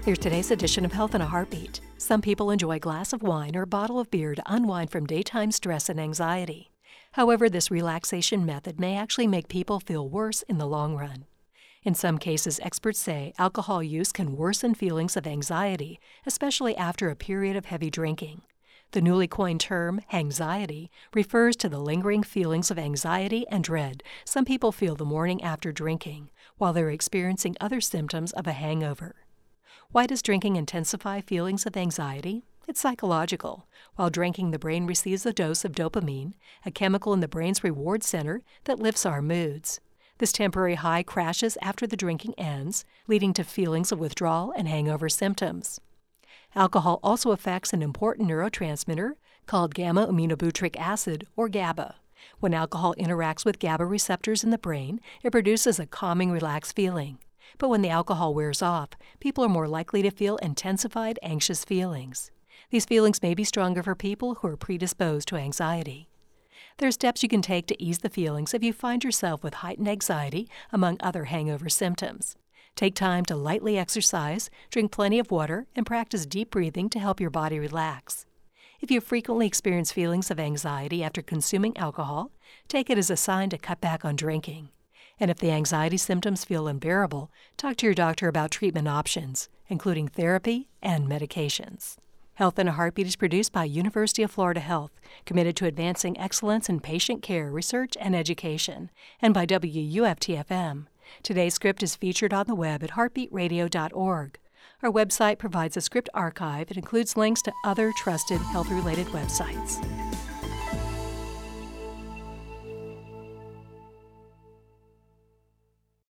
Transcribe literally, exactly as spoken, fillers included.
Here's today's edition of Health in a Heartbeat. Some people enjoy a glass of wine or a bottle of beer to unwind from daytime stress and anxiety. However, this relaxation method may actually make people feel worse in the long run. In some cases, experts say alcohol use can worsen feelings of anxiety, especially after a period of heavy drinking. The newly coined term, hangxiety, refers to the lingering feelings of anxiety and dread some people feel the morning after drinking, while they're experiencing other symptoms of a hangover. Why does drinking intensify feelings of anxiety? It's psychological. While drinking, the brain receives a dose of dopamine, a chemical in the brain's reward center that lifts our moods. This temporary high crashes after the drinking ends, leading to feelings of withdrawal and hangover symptoms. Alcohol also affects an important neurotransmitter called gamma-aminobutyric acid, or GABA. When alcohol interacts with GABA receptors in the brain, it produces a calming, relaxed feeling. But when the alcohol wears off, people are more likely to feel intensified, anxious feelings. These feelings may be stronger for people who are predisposed to anxiety. There are steps you can take to ease the feelings if you find yourself with heightened anxiety, among other hangover symptoms. Take time to lightly exercise, drink plenty of water, and practice deep breathing to help your body relax. If you frequently experience feelings of anxiety after consuming alcohol, take it as a sign to cut back on drinking. And if the anxiety symptoms feel unbearable, talk to your doctor about treatment options, including therapy and medications. Health in a Heartbeat is produced by University of Florida Health, committed to advancing excellence in patient care, research, and education, and by W U F T F M. Today's script is featured on the web at heartbeat radio dot org. Our website provides a script archive and includes links to other trusted health-related websites.